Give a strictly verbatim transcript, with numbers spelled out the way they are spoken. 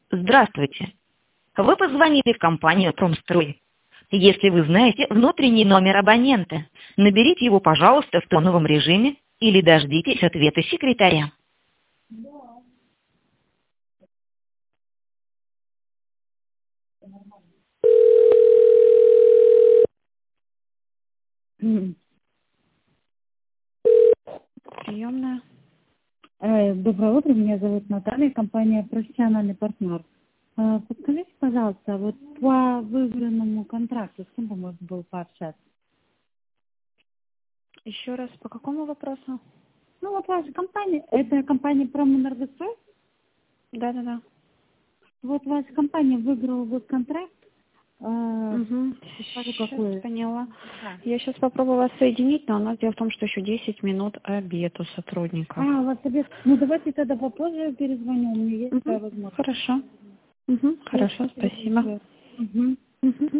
Здравствуйте. Вы позвонили в компанию «Промстрой». Если вы знаете внутренний номер абонента, наберите его, пожалуйста, в тоновом режиме или дождитесь ответа секретаря. М. Приемная. Э, Доброе утро, меня зовут Наталья, компания «Профессиональный партнер». Э, Подскажите, пожалуйста, вот по выбранному контракту, с кем бы можно было пообщаться? Еще раз, по какому вопросу? Ну вот ваша компания, это компания «Промэнергострой». Да-да-да. Вот ваша компания выиграла вот контракт. Э, Угу. Скажу, Сейчас какой. поняла. Да. Я сейчас попробую вас соединить, но у нас дело в том, что еще десять минут обед у сотрудников. А, у вас обед. Ну давайте тогда попозже перезвоню, у меня есть такая Угу. возможность. Хорошо. Угу. Хорошо, спасибо. Угу. Угу.